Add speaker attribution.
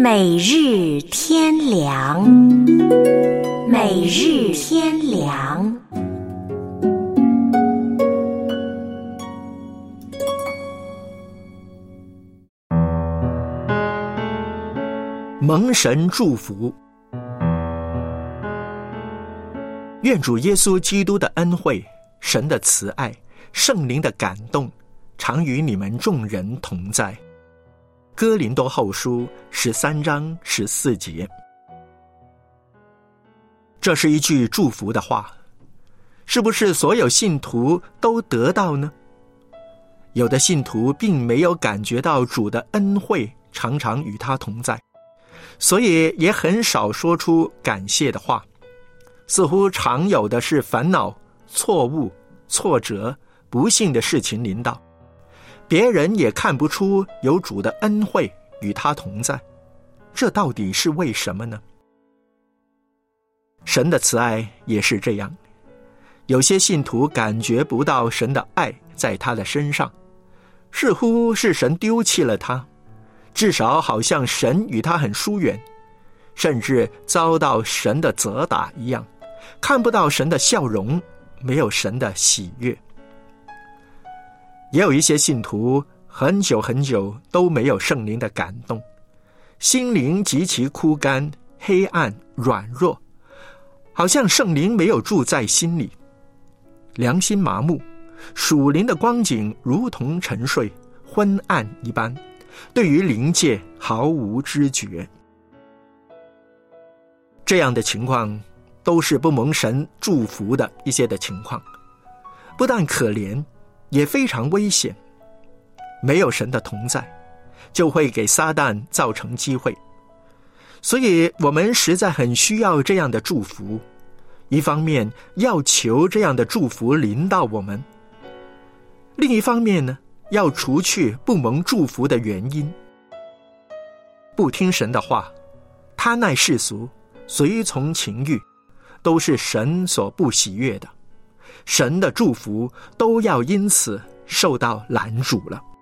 Speaker 1: 每日天良，每日天良。
Speaker 2: 蒙神祝福，愿主耶稣基督的恩惠、神的慈爱、圣灵的感动，常与你们众人同在。哥林多后书13章14节。这是一句祝福的话，是不是所有信徒都得到呢？有的信徒并没有感觉到主的恩惠常常与他同在，所以也很少说出感谢的话，似乎常有的是烦恼、错误、挫折、不幸的事情临到，别人也看不出有主的恩惠与他同在，这到底是为什么呢？神的慈爱也是这样，有些信徒感觉不到神的爱在他的身上，似乎是神丢弃了他，至少好像神与他很疏远，甚至遭到神的责打一样，看不到神的笑容，没有神的喜悦。也有一些信徒很久很久都没有圣灵的感动，心灵极其枯干、黑暗、软弱，好像圣灵没有住在心里，良心麻木，属灵的光景如同沉睡、昏暗一般，对于灵界毫无知觉。这样的情况都是不蒙神祝福的一些的情况，不但可怜，也非常危险。没有神的同在，就会给撒旦造成机会。所以我们实在很需要这样的祝福，一方面要求这样的祝福临到我们，另一方面呢，要除去不蒙祝福的原因。不听神的话，他耐世俗，随从情欲，都是神所不喜悦的，神的祝福都要因此受到拦阻了。